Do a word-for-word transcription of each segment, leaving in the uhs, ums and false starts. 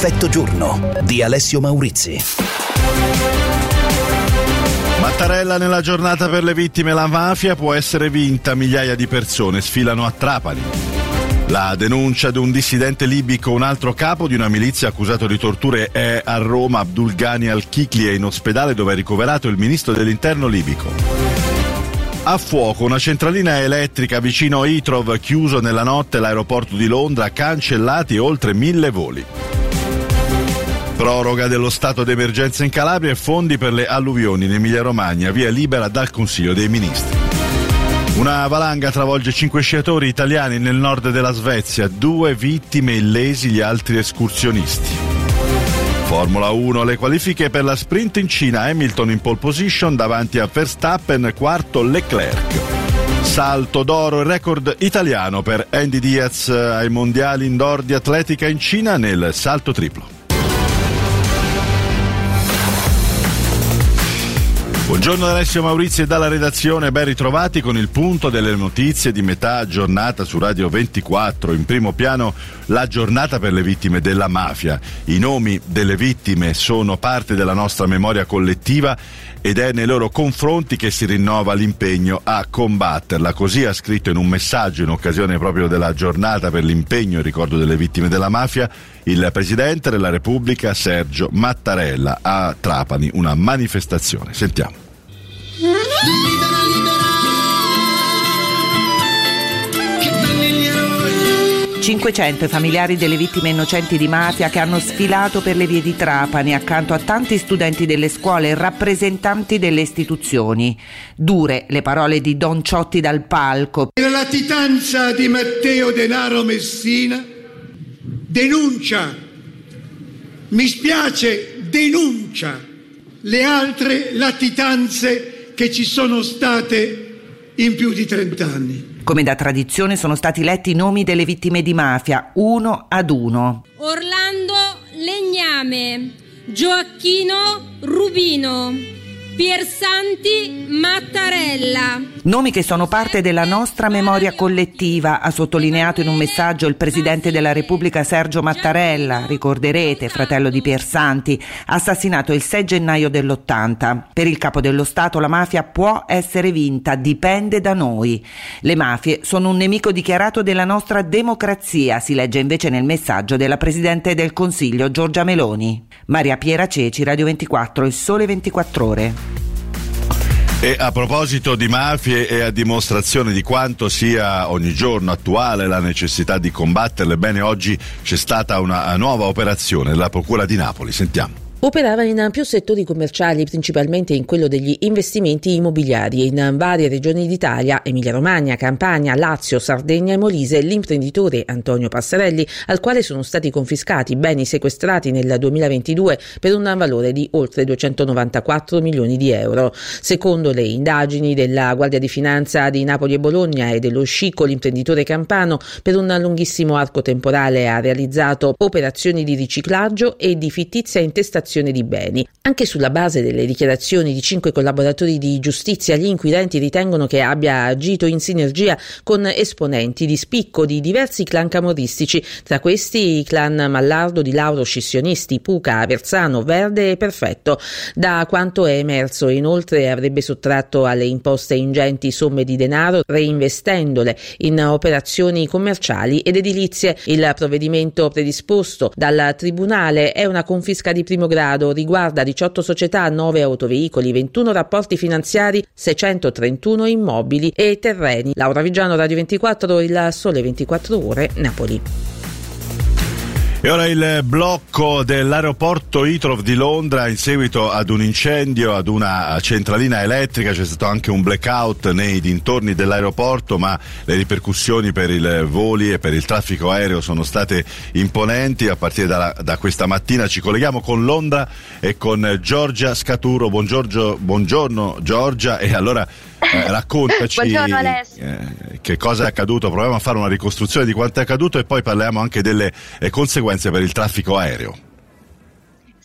Perfetto giorno di Alessio Maurizi. Mattarella nella giornata per le vittime, la mafia può essere vinta, migliaia di persone sfilano a Trapani. La denuncia di un dissidente libico, un altro capo di una milizia accusato di torture è a Roma. Abdul Ghani Al-Chikli è in ospedale dove è ricoverato il ministro dell'interno libico. A fuoco una centralina elettrica vicino Heathrow, chiuso nella notte l'aeroporto di Londra, cancellati oltre mille voli. Proroga dello stato d'emergenza in Calabria e fondi per le alluvioni in Emilia-Romagna, via libera dal Consiglio dei Ministri. Una valanga travolge cinque sciatori italiani nel nord della Svezia, due vittime illesi, gli altri escursionisti. Formula uno, le qualifiche per la sprint in Cina, Hamilton in pole position davanti a Verstappen, quarto Leclerc. Salto d'oro, il record italiano per Andy Diaz ai mondiali indoor di atletica in Cina nel salto triplo. Buongiorno da Alessio Maurizi e dalla redazione, ben ritrovati con il punto delle notizie di metà giornata su Radio ventiquattro. In primo piano la giornata per le vittime della mafia. I nomi delle vittime sono parte della nostra memoria collettiva ed è nei loro confronti che si rinnova l'impegno a combatterla. Così ha scritto in un messaggio in occasione proprio della giornata per l'impegno e ricordo delle vittime della mafia il Presidente della Repubblica Sergio Mattarella a Trapani, una manifestazione. Sentiamo. Libera, libera, che belli gli eroi. cinquecento i familiari delle vittime innocenti di mafia che hanno sfilato per le vie di Trapani accanto a tanti studenti delle scuole e rappresentanti delle istituzioni. Dure le parole di Don Ciotti dal palco. La latitanza di Matteo Denaro Messina denuncia, mi spiace, denuncia le altre latitanze che ci sono state in più di trent'anni. Come da tradizione sono stati letti i nomi delle vittime di mafia, uno ad uno. Orlando Legname, Gioacchino Rubino, Piersanti Mattarella. Nomi che sono parte della nostra memoria collettiva, ha sottolineato in un messaggio il Presidente della Repubblica Sergio Mattarella. Ricorderete, fratello di Piersanti, assassinato il sei gennaio dell'ottanta. Per il capo dello Stato la mafia può essere vinta, dipende da noi. Le mafie sono un nemico dichiarato della nostra democrazia, si legge invece nel messaggio della Presidente del Consiglio Giorgia Meloni. Maria Piera Ceci, Radio ventiquattro, Il Sole ventiquattro Ore. E a proposito di mafie e a dimostrazione di quanto sia ogni giorno attuale la necessità di combatterle, bene, oggi c'è stata una nuova operazione della Procura di Napoli. Sentiamo. Operava in più settori commerciali, principalmente in quello degli investimenti immobiliari. In varie regioni d'Italia, Emilia-Romagna, Campania, Lazio, Sardegna e Molise, l'imprenditore Antonio Passarelli, al quale sono stati confiscati beni sequestrati nel duemilaventidue per un valore di oltre duecentonovantaquattro milioni di euro. Secondo le indagini della Guardia di Finanza di Napoli e Bologna e dello Scicco, l'imprenditore campano per un lunghissimo arco temporale ha realizzato operazioni di riciclaggio e di fittizia intestazione di beni. Anche sulla base delle dichiarazioni di cinque collaboratori di giustizia, gli inquirenti ritengono che abbia agito in sinergia con esponenti di spicco di diversi clan camorristici, tra questi i clan Mallardo, Di Lauro, Scissionisti, Puca, Aversano, Verde e Perfetto. Da quanto è emerso, inoltre, avrebbe sottratto alle imposte ingenti somme di denaro, reinvestendole in operazioni commerciali ed edilizie. Il provvedimento predisposto dal Tribunale è una confisca di primo grado, riguarda diciotto società, nove autoveicoli, ventuno rapporti finanziari, seicentotrentuno immobili e terreni. Laura Vigiano, Radio ventiquattro, Il Sole ventiquattro Ore, Napoli. E ora il blocco dell'aeroporto Heathrow di Londra in seguito ad un incendio ad una centralina elettrica. C'è stato anche un blackout nei dintorni dell'aeroporto, ma le ripercussioni per i voli e per il traffico aereo sono state imponenti. A partire da, da questa mattina ci colleghiamo con Londra e con Giorgia Scaturo. Buongiorno, buongiorno Giorgia, e allora eh, raccontaci eh, che cosa è accaduto. Proviamo a fare una ricostruzione di quanto è accaduto e poi parliamo anche delle eh, conseguenze per il traffico aereo.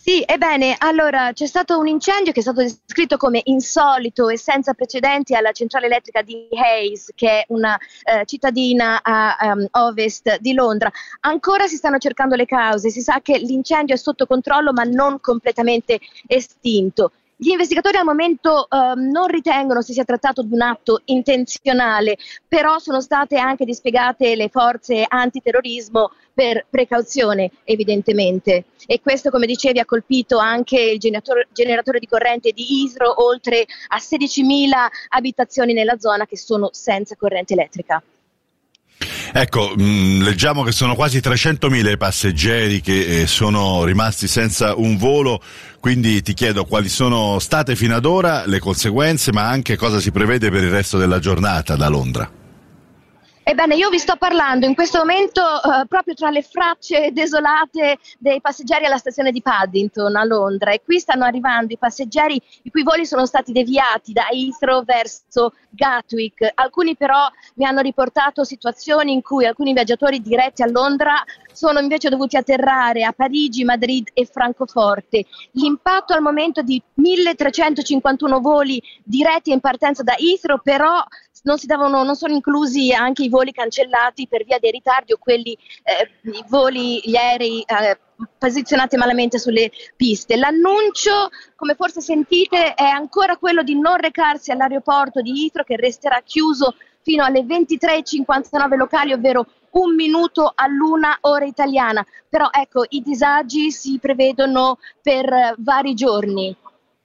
Sì, ebbene, allora c'è stato un incendio che è stato descritto come insolito e senza precedenti alla centrale elettrica di Hayes, che è una eh, cittadina a um, ovest di Londra. Ancora si stanno cercando le cause, si sa che l'incendio è sotto controllo ma non completamente estinto. Gli investigatori al momento eh, non ritengono si sia trattato di un atto intenzionale, però sono state anche dispiegate le forze antiterrorismo per precauzione, evidentemente. E questo, come dicevi, ha colpito anche il generatore, generatore di corrente di Heathrow, oltre a sedicimila abitazioni nella zona che sono senza corrente elettrica. Ecco, mh, leggiamo che sono quasi trecentomila i passeggeri che eh, sono rimasti senza un volo, quindi ti chiedo quali sono state fino ad ora le conseguenze, ma anche cosa si prevede per il resto della giornata da Londra. Ebbene, io vi sto parlando in questo momento uh, proprio tra le facce desolate dei passeggeri alla stazione di Paddington a Londra, e qui stanno arrivando i passeggeri i cui voli sono stati deviati da Heathrow verso Gatwick. Alcuni però mi hanno riportato situazioni in cui alcuni viaggiatori diretti a Londra sono invece dovuti atterrare a Parigi, Madrid e Francoforte. L'impatto al momento di milletrecentocinquantuno voli diretti in partenza da Heathrow, però non si davano, non sono inclusi anche i voli cancellati per via dei ritardi o quelli, eh, i voli, gli aerei eh, posizionati malamente sulle piste. L'annuncio, come forse sentite, è ancora quello di non recarsi all'aeroporto di Heathrow, che resterà chiuso fino alle ventitré e cinquantanove locali, ovvero un minuto all'una ora italiana. Però ecco, i disagi si prevedono per eh, vari giorni.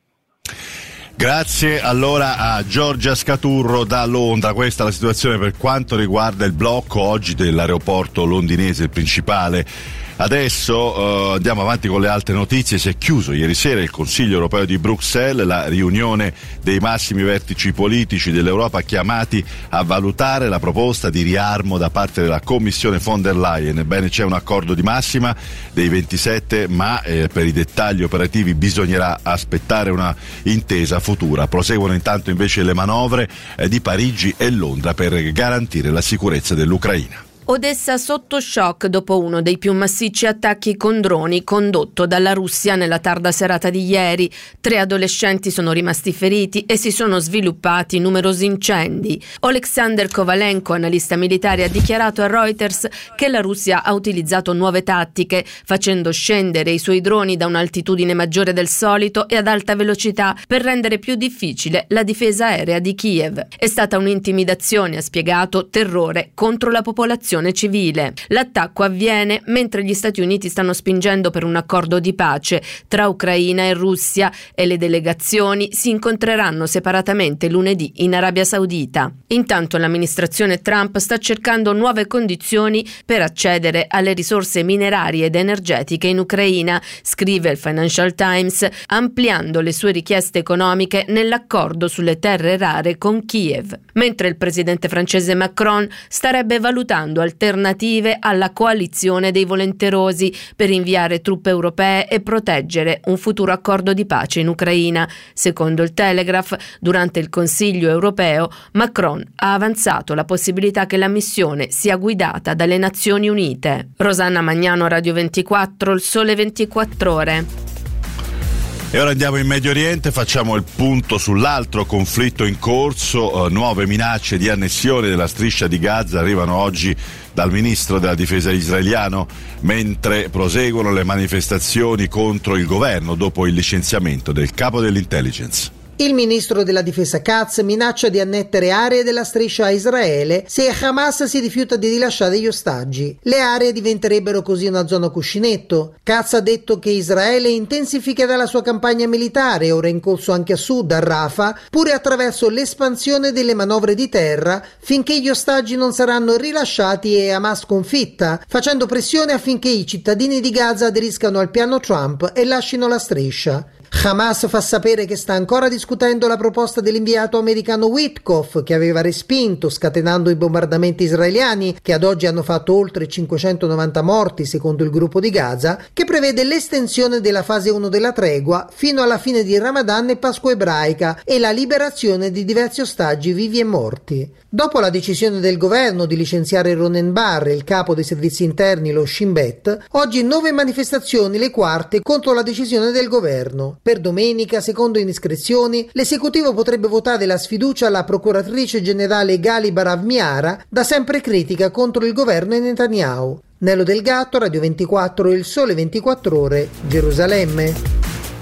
Grazie allora a Giorgia Scaturro da Londra. Questa è la situazione per quanto riguarda il blocco oggi dell'aeroporto londinese, il principale. Adesso eh, andiamo avanti con le altre notizie. Si è chiuso ieri sera il Consiglio europeo di Bruxelles, la riunione dei massimi vertici politici dell'Europa chiamati a valutare la proposta di riarmo da parte della Commissione von der Leyen. Ebbene, c'è un accordo di massima dei ventisette, ma eh, per i dettagli operativi bisognerà aspettare una intesa futura. Proseguono intanto invece le manovre eh, di Parigi e Londra per garantire la sicurezza dell'Ucraina. Odessa sotto shock dopo uno dei più massicci attacchi con droni condotto dalla Russia nella tarda serata di ieri. Tre adolescenti sono rimasti feriti e si sono sviluppati numerosi incendi. Oleksandr Kovalenko, analista militare, ha dichiarato a Reuters che la Russia ha utilizzato nuove tattiche, facendo scendere i suoi droni da un'altitudine maggiore del solito e ad alta velocità per rendere più difficile la difesa aerea di Kiev. È stata un'intimidazione, ha spiegato, terrore contro la popolazione civile. L'attacco avviene mentre gli Stati Uniti stanno spingendo per un accordo di pace tra Ucraina e Russia, e le delegazioni si incontreranno separatamente lunedì in Arabia Saudita. Intanto l'amministrazione Trump sta cercando nuove condizioni per accedere alle risorse minerarie ed energetiche in Ucraina, scrive il Financial Times, ampliando le sue richieste economiche nell'accordo sulle terre rare con Kiev. Mentre il presidente francese Macron starebbe valutando alternative alla coalizione dei volenterosi per inviare truppe europee e proteggere un futuro accordo di pace in Ucraina. Secondo il Telegraph, durante il Consiglio europeo, Macron ha avanzato la possibilità che la missione sia guidata dalle Nazioni Unite. Rosanna Magnano, Radio ventiquattro, Il Sole ventiquattro Ore. E ora andiamo in Medio Oriente, facciamo il punto sull'altro conflitto in corso. Eh, nuove minacce di annessione della striscia di Gaza arrivano oggi dal ministro della difesa israeliano, mentre proseguono le manifestazioni contro il governo dopo il licenziamento del capo dell'intelligence. Il ministro della difesa Katz minaccia di annettere aree della striscia a Israele se Hamas si rifiuta di rilasciare gli ostaggi. Le aree diventerebbero così una zona cuscinetto. Katz ha detto che Israele intensificherà la sua campagna militare, ora in corso anche a sud, a Rafah, pure attraverso l'espansione delle manovre di terra, finché gli ostaggi non saranno rilasciati e Hamas sconfitta, facendo pressione affinché i cittadini di Gaza aderiscano al piano Trump e lasciano la striscia. Hamas fa sapere che sta ancora discutendo la proposta dell'inviato americano Witkoff, che aveva respinto, scatenando i bombardamenti israeliani, che ad oggi hanno fatto oltre cinquecentonovanta morti secondo il gruppo di Gaza, che prevede l'estensione della fase uno della tregua fino alla fine di Ramadan e Pasqua ebraica e la liberazione di diversi ostaggi vivi e morti. Dopo la decisione del governo di licenziare Ronen Bar e il capo dei servizi interni, lo Shin Bet, oggi nove manifestazioni, le quarte, contro la decisione del governo. Per domenica, secondo indiscrezioni, l'esecutivo potrebbe votare la sfiducia alla procuratrice generale Gali Barav Miara, da sempre critica contro il governo e Netanyahu. Nello Del Gatto, Radio ventiquattro, Il Sole ventiquattro Ore, Gerusalemme.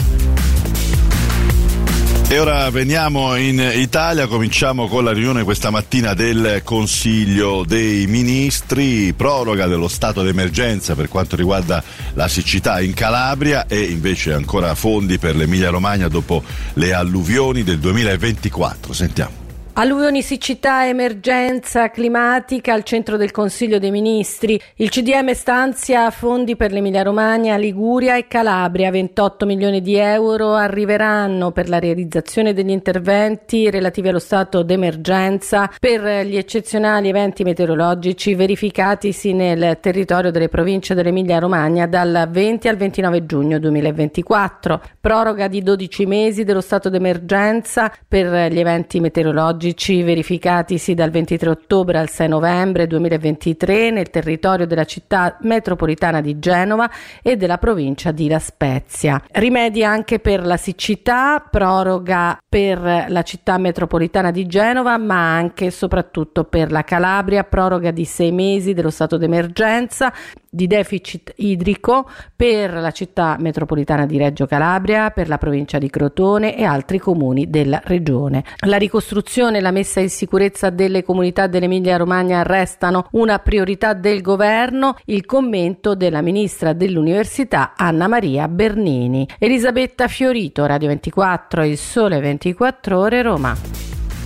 E ora veniamo in Italia, cominciamo con la riunione questa mattina del Consiglio dei Ministri, proroga dello stato d'emergenza per quanto riguarda la siccità in Calabria e invece ancora fondi per l'Emilia Romagna dopo le alluvioni del duemilaventiquattro. Sentiamo. Alluvioni, siccità, emergenza climatica al centro del Consiglio dei Ministri. Il C D M stanzia fondi per l'Emilia Romagna, Liguria e Calabria. ventotto milioni di euro arriveranno per la realizzazione degli interventi relativi allo stato d'emergenza per gli eccezionali eventi meteorologici verificatisi nel territorio delle province dell'Emilia Romagna dal venti al ventinove giugno duemilaventiquattro. Proroga di dodici mesi dello stato d'emergenza per gli eventi meteorologici verificatisi dal ventitré ottobre al sei novembre duemilaventitré nel territorio della città metropolitana di Genova e della provincia di La Spezia. Rimedi anche per la siccità, proroga per la città metropolitana di Genova, ma anche e soprattutto per la Calabria, proroga di sei mesi dello stato d'emergenza di deficit idrico per la città metropolitana di Reggio Calabria, per la provincia di Crotone e altri comuni della regione. La ricostruzione e la messa in sicurezza delle comunità dell'Emilia Romagna restano una priorità del governo, il commento della ministra dell'Università Anna Maria Bernini. Elisabetta Fiorito, Radio ventiquattro, Il Sole ventiquattro Ore, Roma.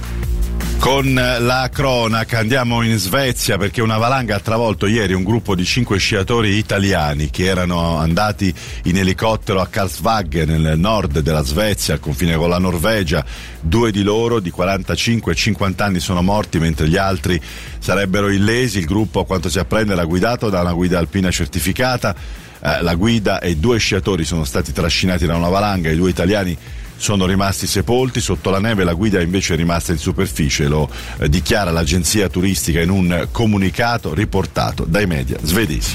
Con la cronaca andiamo in Svezia perché una valanga ha travolto ieri un gruppo di cinque sciatori italiani che erano andati in elicottero a Karlsvagge nel nord della Svezia al confine con la Norvegia. Due di loro di quarantacinque e cinquanta anni sono morti mentre gli altri sarebbero illesi. Il gruppo, a quanto si apprende, era guidato da una guida alpina certificata. Eh, la guida e due sciatori sono stati trascinati da una valanga. I due italiani sono rimasti sepolti sotto la neve, la guida invece è rimasta in superficie, lo eh, dichiara l'agenzia turistica in un comunicato riportato dai media svedesi.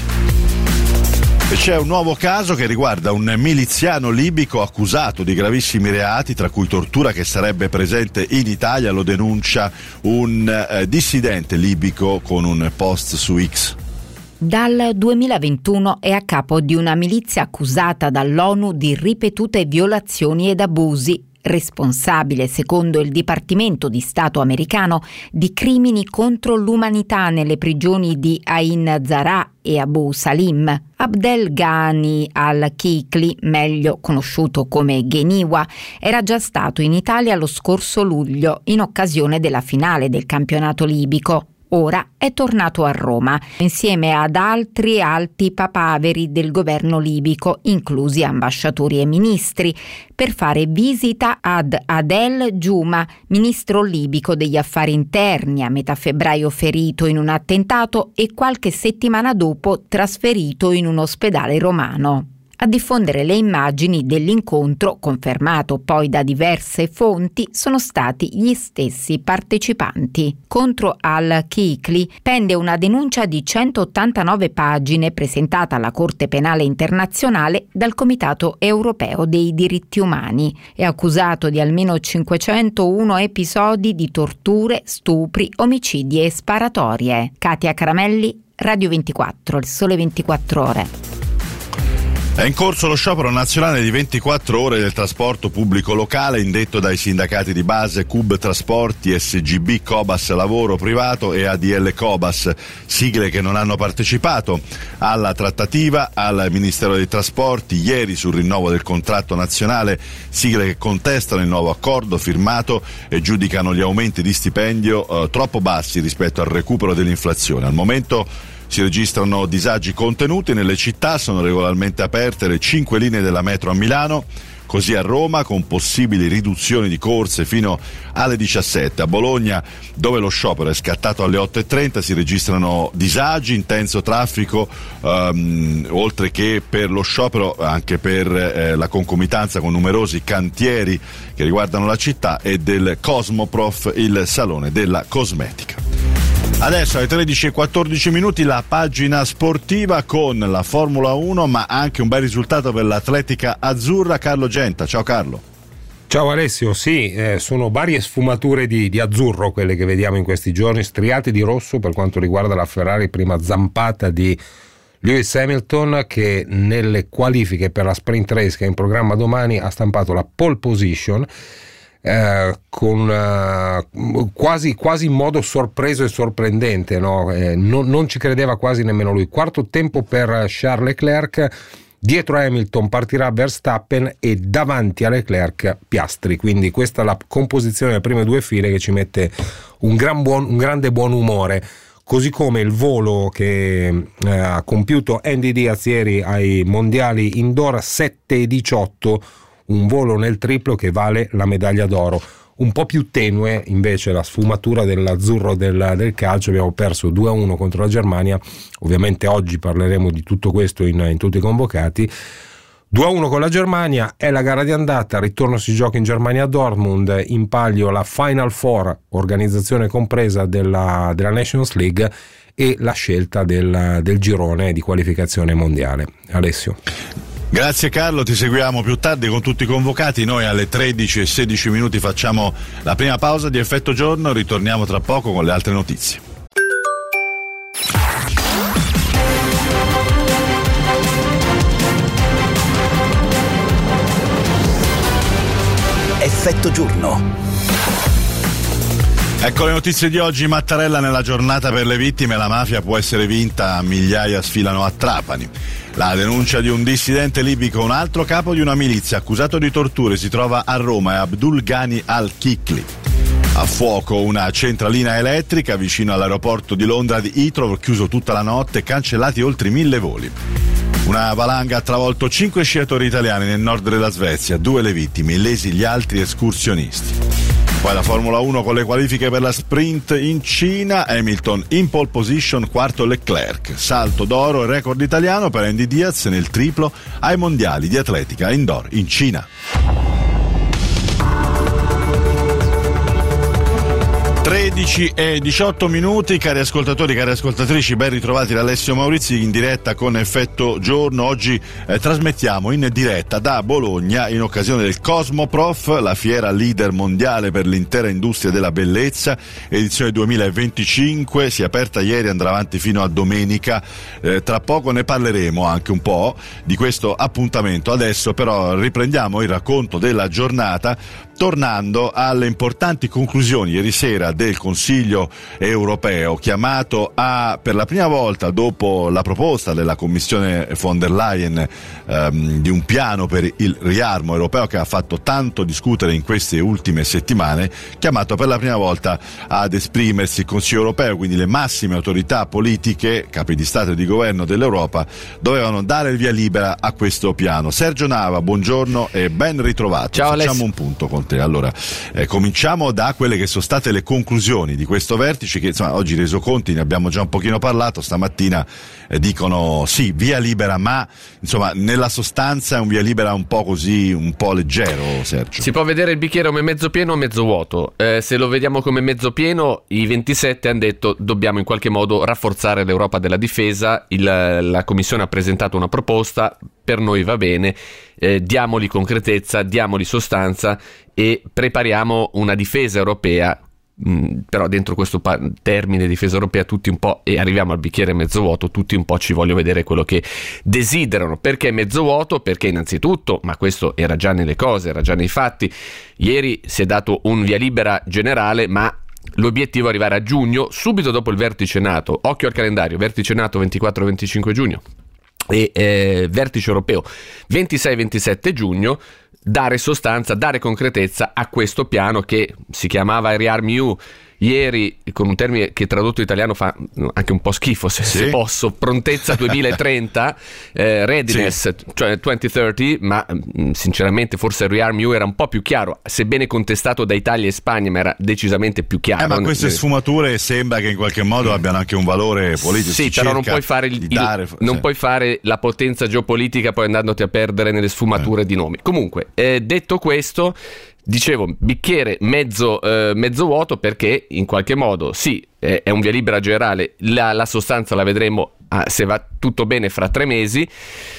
E c'è un nuovo caso che riguarda un miliziano libico accusato di gravissimi reati, tra cui tortura, che sarebbe presente in Italia. Lo denuncia un eh, dissidente libico con un post su X. Dal duemilaventuno è a capo di una milizia accusata dall'ONU di ripetute violazioni ed abusi, responsabile, secondo il Dipartimento di Stato americano, di crimini contro l'umanità nelle prigioni di Ain Zara e Abu Salim. Abdel Ghani al-Kikli, meglio conosciuto come Gheniwa, era già stato in Italia lo scorso luglio in occasione della finale del campionato libico. Ora è tornato a Roma insieme ad altri alti papaveri del governo libico, inclusi ambasciatori e ministri, per fare visita ad Adel Juma, ministro libico degli affari interni, a metà febbraio ferito in un attentato e qualche settimana dopo trasferito in un ospedale romano. A diffondere le immagini dell'incontro, confermato poi da diverse fonti, sono stati gli stessi partecipanti. Contro al-Kikli pende una denuncia di centottantanove pagine presentata alla Corte Penale Internazionale dal Comitato Europeo dei Diritti Umani. È accusato di almeno cinquecentouno episodi di torture, stupri, omicidi e sparatorie. Katia Caramelli, Radio ventiquattro, Il Sole ventiquattro Ore. È in corso lo sciopero nazionale di ventiquattro ore del trasporto pubblico locale indetto dai sindacati di base C U B Trasporti, S G B Cobas Lavoro Privato e A D L Cobas, sigle che non hanno partecipato alla trattativa al Ministero dei Trasporti ieri sul rinnovo del contratto nazionale, sigle che contestano il nuovo accordo firmato e giudicano gli aumenti di stipendio eh, troppo bassi rispetto al recupero dell'inflazione. Al momento si registrano disagi contenuti nelle città, sono regolarmente aperte le cinque linee della metro a Milano, così a Roma, con possibili riduzioni di corse fino alle diciassette. A Bologna, dove lo sciopero è scattato alle otto e trenta, si registrano disagi, intenso traffico, um, oltre che per lo sciopero anche per eh, la concomitanza con numerosi cantieri che riguardano la città, e del Cosmoprof, il salone della cosmetica. Adesso alle tredici e quattordici minuti la pagina sportiva con la Formula uno, ma anche un bel risultato per l'atletica azzurra. Carlo Genta, ciao Carlo. Ciao Alessio, sì, eh, sono varie sfumature di, di azzurro quelle che vediamo in questi giorni, striate di rosso per quanto riguarda la Ferrari, prima zampata di Lewis Hamilton, che nelle qualifiche per la sprint race che è in programma domani ha stampato la pole position, Eh, con uh, quasi, quasi in modo sorpreso e sorprendente, no? eh, non, non ci credeva quasi nemmeno lui. Quarto tempo per Charles Leclerc, dietro a Hamilton partirà Verstappen e davanti a Leclerc Piastri, quindi questa è la composizione delle prime due file che ci mette un, gran buon, un grande buon umore, così come il volo che eh, ha compiuto Andy Diaz ieri ai mondiali indoor, sette e diciotto, un volo nel triplo che vale la medaglia d'oro. Un po' più tenue invece la sfumatura dell'azzurro del, del calcio, abbiamo perso due a uno contro la Germania, ovviamente oggi parleremo di tutto questo in, in tutti i convocati. due a uno con la Germania, è la gara di andata, ritorno si gioca in Germania a Dortmund, in palio la Final Four, organizzazione compresa della, della Nations League, e la scelta del, del girone di qualificazione mondiale. Alessio. Grazie Carlo, ti seguiamo più tardi con tutti i convocati. Noi alle tredici e sedici minuti facciamo la prima pausa di Effetto Giorno, ritorniamo tra poco con le altre notizie. Effetto Giorno. Ecco le notizie di oggi. Mattarella nella giornata per le vittime, la mafia può essere vinta, migliaia sfilano a Trapani. La denuncia di un dissidente libico, un altro capo di una milizia accusato di torture, si trova a Roma, è Abdul Ghani al-Kikli. A fuoco una centralina elettrica vicino all'aeroporto di Londra di Heathrow, chiuso tutta la notte, cancellati oltre mille voli. Una valanga ha travolto cinque sciatori italiani nel nord della Svezia, due le vittime, illesi gli altri escursionisti. Poi la Formula uno con le qualifiche per la sprint in Cina, Hamilton in pole position, quarto Leclerc, salto d'oro e record italiano per Andy Diaz nel triplo ai mondiali di atletica indoor in Cina. tredici e diciotto minuti, cari ascoltatori, cari ascoltatrici, ben ritrovati da Alessio Maurizi in diretta con Effetto Giorno. Oggi eh, trasmettiamo in diretta da Bologna in occasione del Cosmoprof, la fiera leader mondiale per l'intera industria della bellezza, edizione duemilaventicinque, si è aperta ieri, andrà avanti fino a domenica. Eh, tra poco ne parleremo anche un po' di questo appuntamento. Adesso però riprendiamo il racconto della giornata, tornando alle importanti conclusioni ieri sera del Consiglio europeo, chiamato a, per la prima volta dopo la proposta della Commissione von der Leyen ehm, di un piano per il riarmo europeo che ha fatto tanto discutere in queste ultime settimane, chiamato per la prima volta ad esprimersi il Consiglio europeo, quindi le massime autorità politiche, capi di Stato e di Governo dell'Europa, dovevano dare il via libera a questo piano. Sergio Nava, buongiorno e ben ritrovato. Ciao, Facciamo Alessio. un punto con te. Allora, eh, cominciamo da quelle che sono state le conclusioni di questo vertice, che insomma oggi resoconti ne abbiamo già un pochino parlato, stamattina eh, dicono sì, via libera, ma insomma nella sostanza è un via libera un po' così, un po' leggero, Sergio. Si può vedere il bicchiere come mezzo pieno o mezzo vuoto. Eh, se lo vediamo come mezzo pieno, i ventisette hanno detto dobbiamo in qualche modo rafforzare l'Europa della difesa, il, la Commissione ha presentato una proposta, per noi va bene, eh, diamogli concretezza, diamogli sostanza e prepariamo una difesa europea. Mm, però dentro questo pa- termine difesa europea tutti un po', e arriviamo al bicchiere mezzo vuoto, tutti un po' ci vogliono vedere quello che desiderano. Perché mezzo vuoto? Perché innanzitutto, ma questo era già nelle cose, era già nei fatti, ieri si è dato un via libera generale, ma l'obiettivo è arrivare a giugno, subito dopo il vertice NATO. Occhio al calendario, vertice NATO ventiquattro venticinque giugno e eh, vertice europeo ventisei ventisette giugno, dare sostanza, dare concretezza a questo piano che si chiamava ReArmEU, ieri, con un termine che tradotto in italiano fa anche un po' schifo, se, sì. se posso, prontezza duemilatrenta, eh, readiness, sì. cioè duemilatrenta, ma mh, sinceramente forse Rearm You era un po' più chiaro, sebbene contestato da Italia e Spagna, ma era decisamente più chiaro. Eh, ma queste sfumature sembra che in qualche modo abbiano anche un valore politico. Sì, però non puoi fare il, il, dare, non sì. puoi fare la potenza geopolitica poi andandoti a perdere nelle sfumature eh. di nomi. Comunque, eh, detto questo, dicevo, bicchiere mezzo, eh, mezzo vuoto, perché in qualche modo sì, eh, è un via libera generale, la, la sostanza la vedremo ah, se va tutto bene fra tre mesi,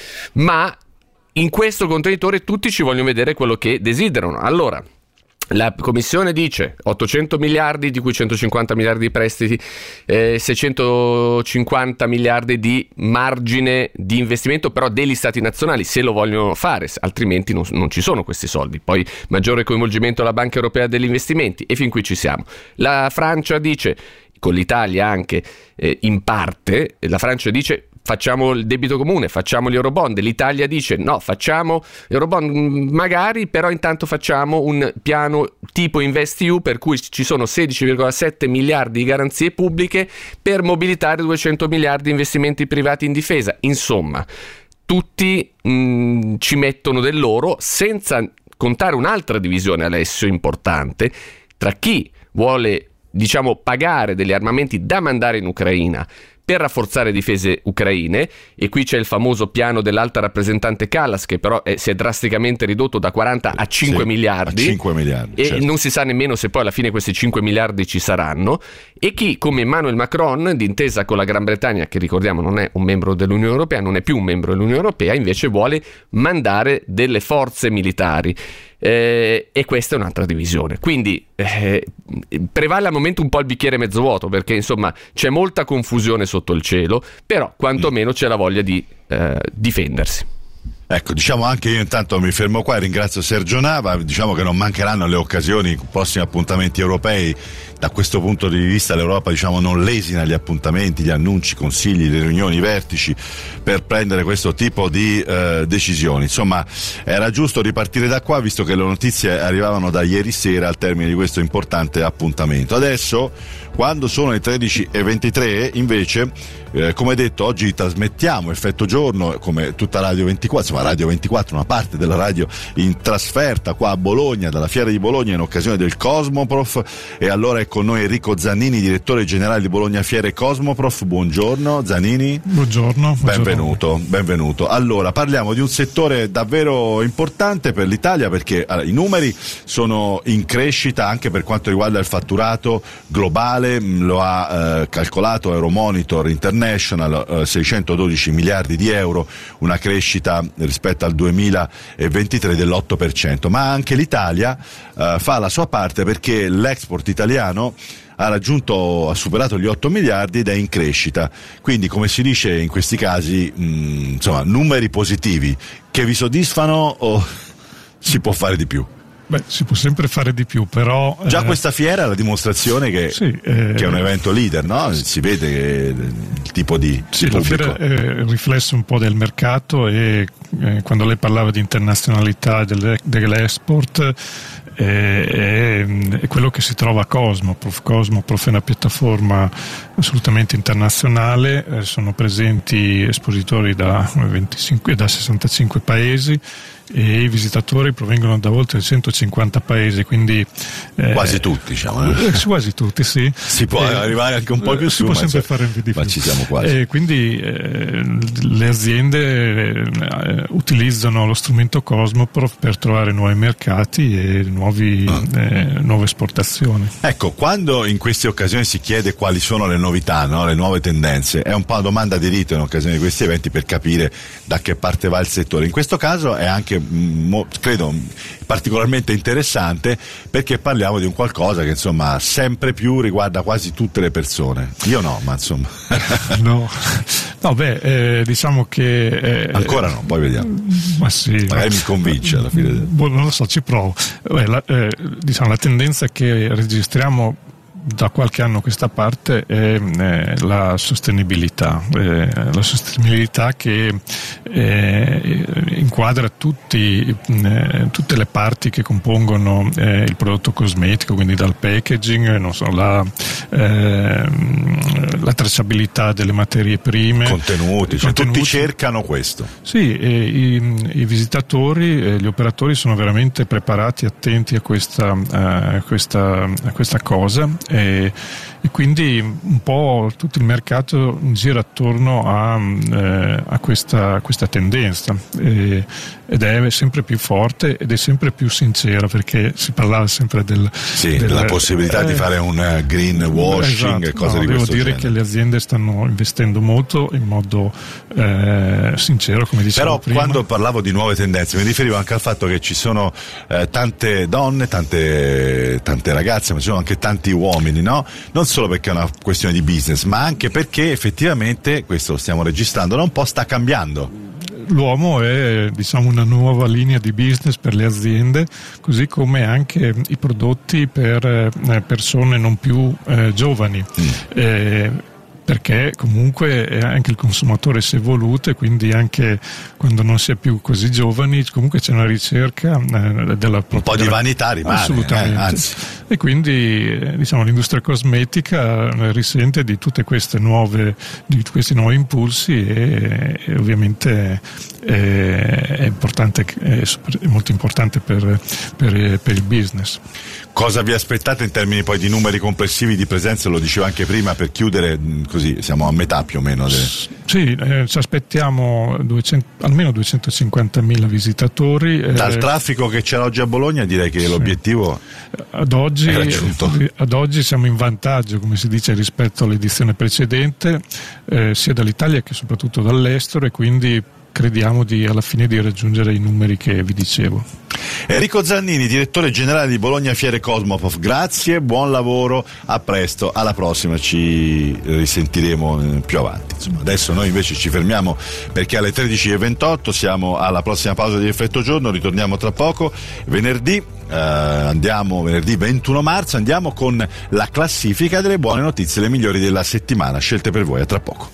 ma in questo contenitore tutti ci vogliono vedere quello che desiderano. Allora, la Commissione dice ottocento miliardi, di cui centocinquanta miliardi di prestiti, eh, seicentocinquanta miliardi di margine di investimento però degli stati nazionali, se lo vogliono fare, altrimenti non, non ci sono questi soldi. Poi maggiore coinvolgimento alla Banca Europea degli Investimenti, e fin qui ci siamo. La Francia dice, con l'Italia anche eh, in parte, la Francia dice facciamo il debito comune, facciamo gli Eurobond. L'Italia dice no, facciamo Eurobond magari, però intanto facciamo un piano tipo InvestEU per cui ci sono sedici virgola sette miliardi di garanzie pubbliche per mobilitare duecento miliardi di investimenti privati in difesa. Insomma, tutti mh, ci mettono del loro, senza contare un'altra divisione, Alessio, importante, tra chi vuole, diciamo, pagare degli armamenti da mandare in Ucraina per rafforzare difese ucraine, e qui c'è il famoso piano dell'alta rappresentante Kallas, che però è, si è drasticamente ridotto da quaranta a cinque sì, miliardi, a cinque miliardi, e certo. non si sa nemmeno se poi alla fine questi cinque miliardi ci saranno, e chi come Emmanuel Macron, d'intesa con la Gran Bretagna, che ricordiamo non è un membro dell'Unione Europea, non è più un membro dell'Unione Europea, invece vuole mandare delle forze militari. Eh, e questa è un'altra divisione, quindi eh, prevale al momento un po' il bicchiere mezzo vuoto, perché insomma c'è molta confusione sotto il cielo, però quantomeno c'è la voglia di eh, difendersi. Ecco, diciamo anche io intanto mi fermo qua e ringrazio Sergio Nava. Diciamo che non mancheranno le occasioni, prossimi appuntamenti europei. Da questo punto di vista l'Europa, diciamo, non lesina gli appuntamenti, gli annunci, consigli, le riunioni, i vertici per prendere questo tipo di eh, decisioni. Insomma, era giusto ripartire da qua, visto che le notizie arrivavano da ieri sera al termine di questo importante appuntamento. Adesso, quando sono le tredici e ventitré, invece, eh, come detto, oggi trasmettiamo Effetto Giorno, come tutta Radio ventiquattro, insomma Radio ventiquattro, una parte della radio in trasferta qua a Bologna, dalla Fiera di Bologna, in occasione del Cosmoprof, e allora è con noi Enrico Zannini, direttore generale di Bologna Fiere Cosmoprof. Buongiorno Zannini. Buongiorno, buongiorno. Benvenuto, benvenuto. Allora, parliamo di un settore davvero importante per l'Italia, perché allora, i numeri sono in crescita anche per quanto riguarda il fatturato globale, lo ha eh, calcolato Euromonitor International, eh, seicentododici miliardi di euro, una crescita rispetto al duemilaventitré dell'otto per cento, ma anche l'Italia eh, fa la sua parte, perché l'export italiano ha raggiunto, ha superato gli otto miliardi ed è in crescita. Quindi, come si dice in questi casi, mh, insomma, numeri positivi che vi soddisfano, o si può fare di più? Beh, si può sempre fare di più, però... Già eh, questa fiera è la dimostrazione che, sì, eh, che è un evento leader, no? Si vede che il tipo di, sì, di pubblico... la fiera è il riflesso un po' del mercato, e eh, quando lei parlava di internazionalità delle, dell'export, eh, è, è quello che si trova a Cosmoprof. Cosmoprof è una piattaforma assolutamente internazionale, eh, sono presenti espositori da, venticinque, da sessantacinque paesi, e i visitatori provengono da oltre centocinquanta paesi, quindi eh, quasi tutti, diciamo, eh, quasi tutti, sì. Si può eh, arrivare anche un po' più si su, può ma sempre cioè, fare di più. Ma ci siamo quasi. E quindi eh, le aziende eh, utilizzano lo strumento Cosmoprof per trovare nuovi mercati e nuovi, ah. eh, nuove esportazioni. Ecco, quando in queste occasioni si chiede quali sono le novità, no? Le nuove tendenze, è un po' una domanda di rito in occasione di questi eventi per capire da che parte va il settore. In questo caso è anche Mo, credo particolarmente interessante, perché parliamo di un qualcosa che insomma sempre più riguarda quasi tutte le persone. Io no, ma insomma no, no beh, eh, diciamo che eh, ancora no, poi vediamo. Ma sì, magari no. mi convince alla fine. Boh, non lo so, ci provo. Beh, la, eh, diciamo la tendenza che registriamo da qualche anno a questa parte è eh, la sostenibilità, eh, la sostenibilità che eh, inquadra tutti, eh, tutte le parti che compongono eh, il prodotto cosmetico, quindi dal packaging, non so, la, eh, la tracciabilità delle materie prime, contenuti, cioè contenuti. Tutti cercano questo. Sì, e i, i visitatori, eh, gli operatori sono veramente preparati, attenti a questa, a questa, a questa cosa. E, e quindi un po' tutto il mercato gira attorno a, eh, a questa, questa tendenza e, ed è sempre più forte ed è sempre più sincera, perché si parlava sempre del, sì, del, della possibilità eh, di fare un green washing, esatto, e cose no, di devo questo dire genere. che le aziende stanno investendo molto in modo eh, sincero, come dicevo Però prima. quando parlavo di nuove tendenze mi riferivo anche al fatto che ci sono eh, tante donne, tante, tante ragazze, ma ci sono anche tanti uomini, no? Non solo perché è una questione di business, ma anche perché effettivamente, questo lo stiamo registrando, da un po' sta cambiando. L'uomo è, diciamo, una nuova linea di business per le aziende, così come anche i prodotti per eh, persone non più eh, giovani. Mm. Eh, perché comunque anche il consumatore si è evoluto e quindi anche quando non si è più così giovani comunque c'è una ricerca eh, della un po' di vanità rimane, assolutamente, eh, anzi. E quindi eh, diciamo l'industria cosmetica eh, risente di tutte queste nuove di questi nuovi impulsi e, e ovviamente eh, è importante, è, super, è molto importante per, per, per il business. Cosa vi aspettate in termini poi di numeri complessivi di presenze? Lo dicevo anche prima, per chiudere, così siamo a metà più o meno. De... Sì, eh, ci aspettiamo duecento, almeno duecentocinquantamila visitatori. Eh, Dal traffico che c'era oggi a Bologna direi che sì. L'obiettivo ad oggi, è raggiunto. Ad oggi siamo in vantaggio, come si dice, rispetto all'edizione precedente, eh, sia dall'Italia che soprattutto dall'estero, e quindi crediamo di alla fine di raggiungere i numeri che vi dicevo. Enrico Zannini, direttore generale di Bologna Fiere Cosmoprof, grazie, buon lavoro, a presto, alla prossima, ci risentiremo più avanti. Insomma, adesso noi invece ci fermiamo perché alle tredici e ventotto siamo alla prossima pausa di Effetto Giorno, ritorniamo tra poco, venerdì, eh, andiamo venerdì ventuno marzo, andiamo con la classifica delle buone notizie, le migliori della settimana, scelte per voi, a tra poco.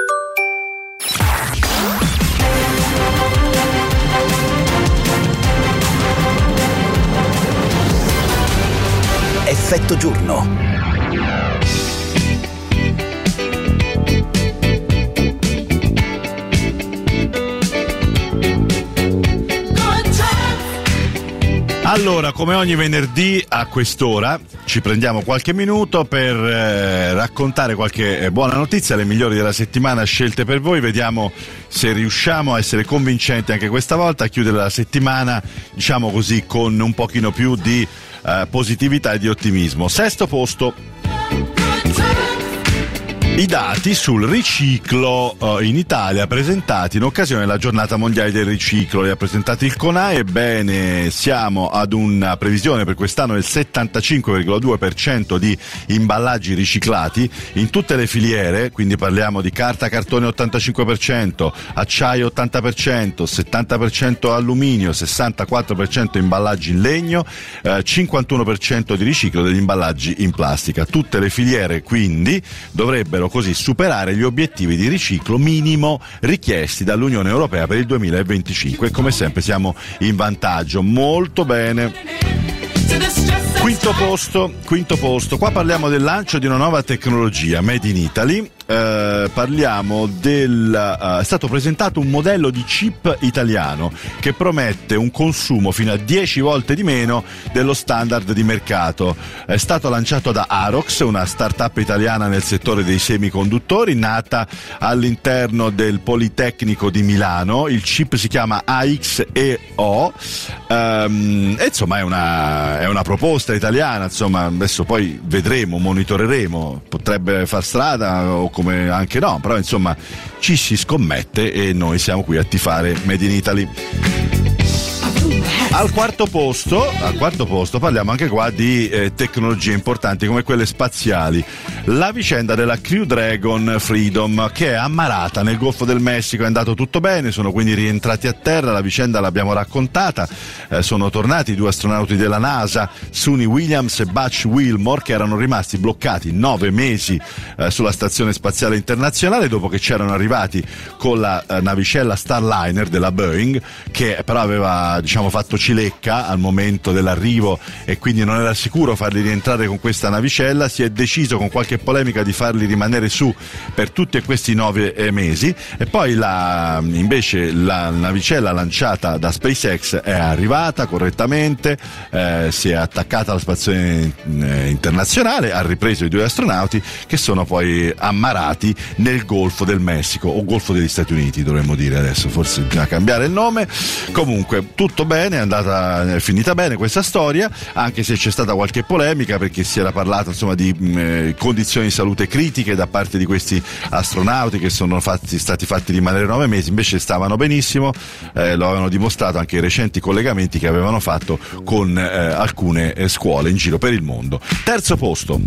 Effetto Giorno. Allora, come ogni venerdì a quest'ora ci prendiamo qualche minuto per eh, raccontare qualche eh, buona notizia, le migliori della settimana scelte per voi. Vediamo se riusciamo a essere convincenti anche questa volta, a chiudere la settimana, diciamo così, con un pochino più di eh, positività e di ottimismo. Sesto posto. I dati sul riciclo uh, in Italia presentati in occasione della giornata mondiale del riciclo, li ha presentati il CONAI. Ebbene, siamo ad una previsione per quest'anno del settantacinque virgola due per cento di imballaggi riciclati in tutte le filiere, quindi parliamo di carta cartone ottantacinque per cento, acciaio ottanta per cento, settanta per cento alluminio, sessantaquattro per cento imballaggi in legno, eh, cinquantuno per cento di riciclo degli imballaggi in plastica. Tutte le filiere quindi dovrebbero così superare gli obiettivi di riciclo minimo richiesti dall'Unione Europea per il duemilaventicinque, e come sempre siamo in vantaggio. Molto bene. Quinto posto, quinto posto, qua parliamo del lancio di una nuova tecnologia Made in Italy. Eh, parliamo del uh, è stato presentato un modello di chip italiano che promette un consumo fino a dieci volte di meno dello standard di mercato. È stato lanciato da Arox, una startup italiana nel settore dei semiconduttori, nata all'interno del Politecnico di Milano. Il chip si chiama A X E O, um, e insomma è una, è una proposta italiana. Insomma, adesso poi vedremo, monitoreremo, potrebbe far strada o come anche no, però insomma ci si scommette e noi siamo qui a tifare Made in Italy. Al quarto posto, al quarto posto parliamo anche qua di eh, tecnologie importanti come quelle spaziali. La vicenda della Crew Dragon Freedom, che è ammalata nel Golfo del Messico. È andato tutto bene, sono quindi rientrati a terra, la vicenda l'abbiamo raccontata, eh, sono tornati i due astronauti della NASA, Suni Williams e Butch Wilmore, che erano rimasti bloccati nove mesi eh, sulla Stazione Spaziale Internazionale dopo che c'erano arrivati con la eh, navicella Starliner della Boeing, che però aveva, diciamo, fatto cilecca al momento dell'arrivo e quindi non era sicuro farli rientrare con questa navicella. Si è deciso, con qualche polemica, di farli rimanere su per tutti questi nove eh, mesi, e poi la, invece la navicella lanciata da SpaceX è arrivata correttamente, eh, si è attaccata alla Stazione eh, Internazionale, ha ripreso i due astronauti, che sono poi ammarati nel Golfo del Messico, o Golfo degli Stati Uniti dovremmo dire adesso, forse bisogna cambiare il nome. Comunque tutto bene, è andata, è finita bene questa storia, anche se c'è stata qualche polemica perché si era parlato, insomma, di mh, condizioni di salute critiche da parte di questi astronauti che sono fatti, stati fatti rimanere nove mesi. Invece stavano benissimo, eh, lo avevano dimostrato anche i recenti collegamenti che avevano fatto con eh, alcune eh, scuole in giro per il mondo. Terzo posto.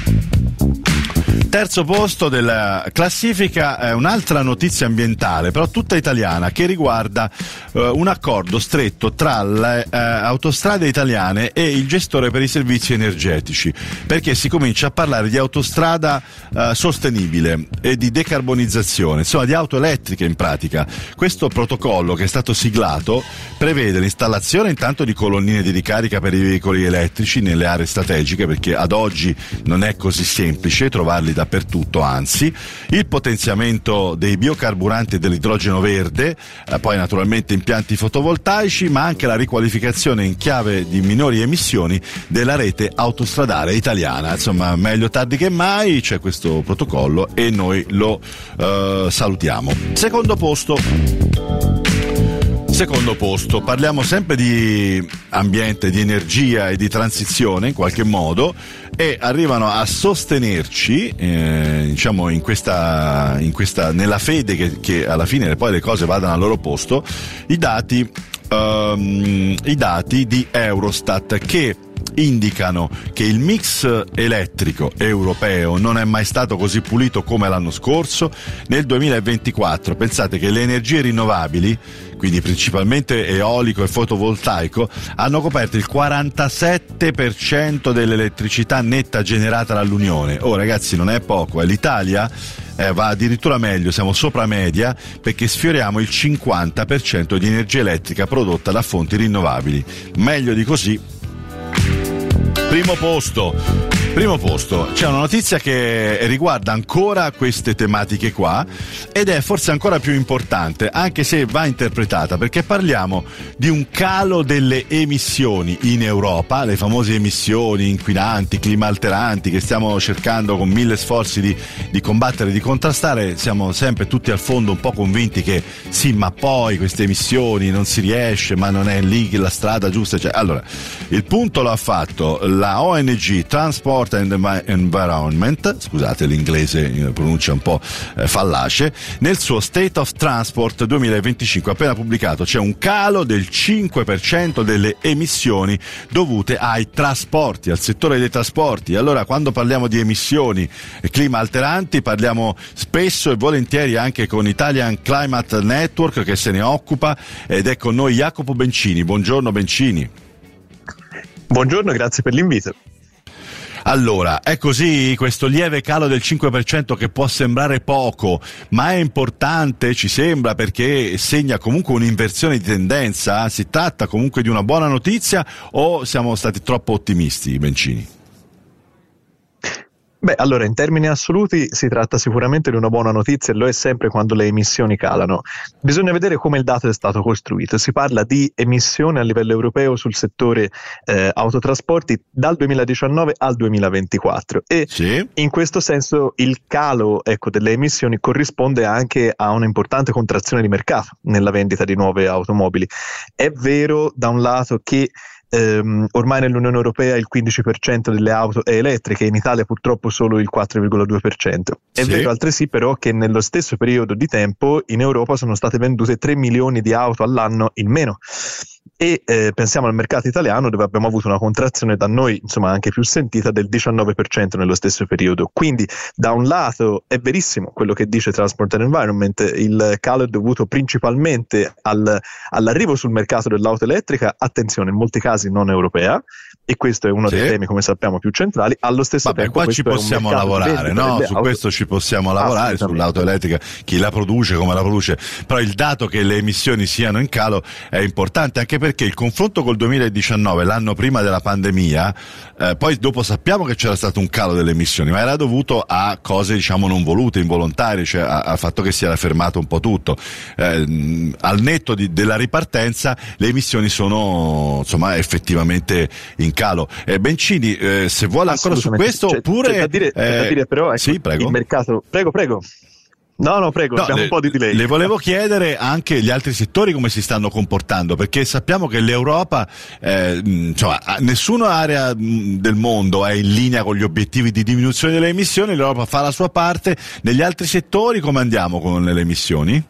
Terzo posto della classifica è un'altra notizia ambientale, però tutta italiana, che riguarda eh, un accordo stretto tra le eh, autostrade italiane e il gestore per i servizi energetici, perché si comincia a parlare di autostrada eh, sostenibile e di decarbonizzazione, insomma di auto elettriche in pratica. Questo protocollo, che è stato siglato, prevede l'installazione intanto di colonnine di ricarica per i veicoli elettrici nelle aree strategiche, perché ad oggi non è così semplice trovarli dappertutto, anzi, il potenziamento dei biocarburanti e dell'idrogeno verde, eh, poi naturalmente impianti fotovoltaici, ma anche la riqualificazione in chiave di minori emissioni della rete autostradale italiana. Insomma, meglio tardi che mai, c'è questo protocollo e noi lo eh, salutiamo. Secondo posto. Secondo posto, parliamo sempre di ambiente, di energia e di transizione in qualche modo, e arrivano a sostenerci, eh, diciamo in questa, in questa, nella fede che, che alla fine poi le cose vadano al loro posto, i dati, um, i dati di Eurostat, che indicano che il mix elettrico europeo non è mai stato così pulito come l'anno scorso. Nel duemilaventiquattro, pensate che le energie rinnovabili, quindi principalmente eolico e fotovoltaico, hanno coperto il quarantasette per cento dell'elettricità netta generata dall'Unione. Oh ragazzi, non è poco, eh. L'Italia eh, va addirittura meglio, siamo sopra media, perché sfioriamo il cinquanta per cento di energia elettrica prodotta da fonti rinnovabili. Meglio di così. Primo posto, primo posto, c'è una notizia che riguarda ancora queste tematiche qua, ed è forse ancora più importante, anche se va interpretata, perché parliamo di un calo delle emissioni in Europa, le famose emissioni inquinanti, climalteranti, che stiamo cercando con mille sforzi di, di combattere, di contrastare. Siamo sempre tutti al fondo un po' convinti che sì, ma poi queste emissioni non si riesce, ma non è lì la strada giusta. Cioè, allora, il punto lo ha fatto la O N G Transport and Environment, scusate l'inglese pronuncia un po' eh, fallace, nel suo State of Transport duemilaventicinque appena pubblicato. C'è un calo del cinque per cento delle emissioni dovute ai trasporti, al settore dei trasporti. Allora, quando parliamo di emissioni e clima alteranti, parliamo spesso e volentieri anche con Italian Climate Network, che se ne occupa, ed è con noi Jacopo Bencini. Buongiorno Bencini. Buongiorno, grazie per l'invito. Allora, è così, questo lieve calo del cinque per cento che può sembrare poco, ma è importante, ci sembra, perché segna comunque un'inversione di tendenza? Si tratta comunque di una buona notizia o siamo stati troppo ottimisti, Bencini? Beh, allora, in termini assoluti si tratta sicuramente di una buona notizia, e lo è sempre quando le emissioni calano. Bisogna vedere come il dato è stato costruito. Si parla di emissioni a livello europeo sul settore eh, autotrasporti dal duemiladiciannove al duemilaventiquattro, e sì, in questo senso il calo, ecco, delle emissioni corrisponde anche a un'importante contrazione di mercato nella vendita di nuove automobili. È vero da un lato che Um, ormai nell'Unione Europea il quindici per cento delle auto è elettriche, in Italia purtroppo solo il quattro virgola due per cento. È sì. vero altresì però che nello stesso periodo di tempo in Europa sono state vendute tre milioni di auto all'anno in meno. e eh, pensiamo al mercato italiano, dove abbiamo avuto una contrazione da noi insomma anche più sentita del diciannove per cento nello stesso periodo. Quindi da un lato è verissimo quello che dice Transport and Environment, il calo è dovuto principalmente al, all'arrivo sul mercato dell'auto elettrica, attenzione, in molti casi non europea, e questo è uno sì. dei temi, come sappiamo, più centrali. Allo stesso Vabbè, tempo qua ci possiamo lavorare, no? Su questo ci possiamo lavorare, sull'auto elettrica, chi la produce, come la produce, però il dato che le emissioni siano in calo è importante, anche perché il confronto col duemiladiciannove, l'anno prima della pandemia, eh, poi dopo sappiamo che c'era stato un calo delle emissioni, ma era dovuto a cose diciamo non volute, involontarie, cioè al fatto che si era fermato un po' tutto. Eh, al netto di, della ripartenza le emissioni sono insomma effettivamente in calo. Eh, Bencini, eh, se vuole ancora su questo, c'è, oppure c'è da dire, c'è da dire però, ecco, sì, prego. Il mercato, prego, prego. No, no, prego, no, abbiamo le, un po' di delay. Le volevo chiedere anche gli altri settori come si stanno comportando, perché sappiamo che l'Europa, eh, insomma, nessuna area del mondo è in linea con gli obiettivi di diminuzione delle emissioni, l'Europa fa la sua parte. Negli altri settori come andiamo con le emissioni?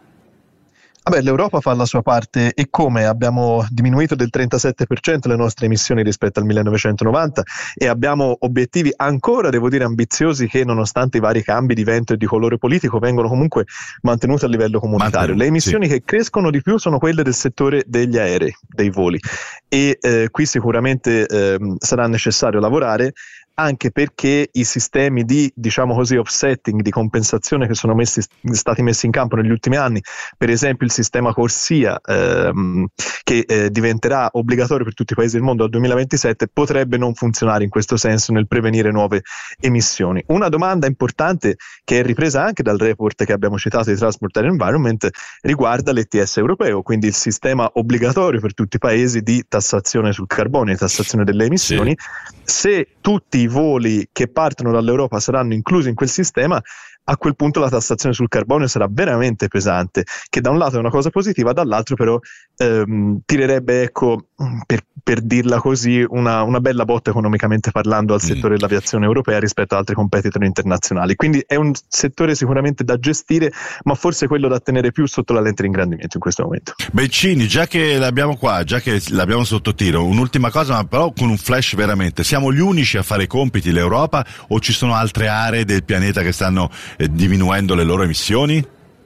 Vabbè, l'Europa fa la sua parte, e come abbiamo diminuito del trentasette per cento le nostre emissioni rispetto al millenovecentonovanta, e abbiamo obiettivi ancora, devo dire, ambiziosi, che nonostante i vari cambi di vento e di colore politico vengono comunque mantenuti a livello comunitario. Le emissioni sì. che crescono di più sono quelle del settore degli aerei, dei voli, e eh, qui sicuramente eh, sarà necessario lavorare, anche perché i sistemi di, diciamo così, offsetting, di compensazione che sono messi, stati messi in campo negli ultimi anni, per esempio il sistema Corsia, ehm, che eh, diventerà obbligatorio per tutti i paesi del mondo dal duemilaventisette, potrebbe non funzionare in questo senso nel prevenire nuove emissioni. Una domanda importante, che è ripresa anche dal report che abbiamo citato di Transport and Environment, riguarda l'E T S europeo, quindi il sistema obbligatorio per tutti i paesi di tassazione sul carbonio, di tassazione delle emissioni. Sì. Se tutti i voli che partono dall'Europa saranno inclusi in quel sistema, a quel punto la tassazione sul carbonio sarà veramente pesante, che da un lato è una cosa positiva, dall'altro però ehm, tirerebbe, ecco, per, per dirla così, una, una bella botta economicamente parlando al settore mm. dell'aviazione europea rispetto ad altri competitor internazionali. Quindi è un settore sicuramente da gestire, ma forse quello da tenere più sotto la lente di ingrandimento in questo momento. Bencini, già che l'abbiamo qua, già che l'abbiamo sotto tiro, un'ultima cosa, ma però con un flash veramente: siamo gli unici a fare i compiti, l'Europa, o ci sono altre aree del pianeta che stanno eh, diminuendo le loro emissioni?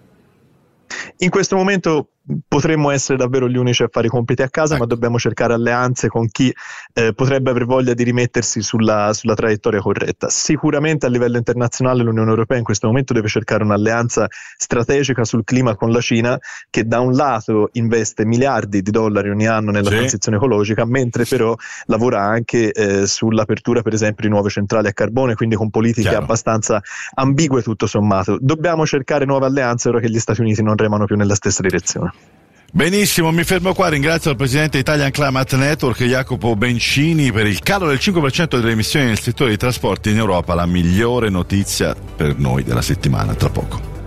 In questo momento potremmo essere davvero gli unici a fare i compiti a casa, ecco. ma dobbiamo cercare alleanze con chi eh, potrebbe aver voglia di rimettersi sulla, sulla traiettoria corretta. Sicuramente a livello internazionale l'Unione Europea in questo momento deve cercare un'alleanza strategica sul clima con la Cina, che da un lato investe miliardi di dollari ogni anno nella sì. transizione ecologica, mentre però lavora anche eh, sull'apertura per esempio di nuove centrali a carbone, quindi con politiche Chiaro. abbastanza ambigue tutto sommato. Dobbiamo cercare nuove alleanze ora che gli Stati Uniti non remano più nella stessa direzione. Benissimo, mi fermo qua, ringrazio il presidente Italian Climate Network Jacopo Bencini per il calo del cinque per cento delle emissioni nel settore dei trasporti in Europa, la migliore notizia per noi della settimana, tra poco.